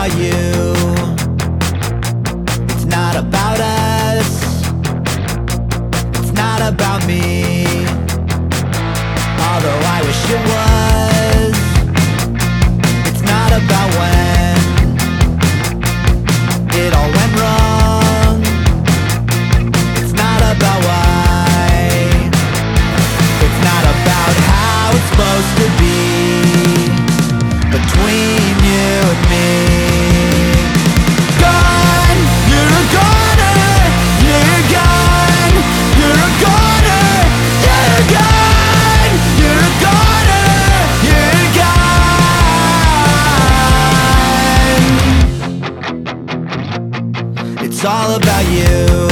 about you. It's not about us. It's not about me. Although I wish it was. It's not about when it all went wrong. It's not about why. It's not about how it's supposed to be between you and me. Gone, you're a goner. You're gone, you're a goner. You're gone, you're a goner. You're gone. It's all about you.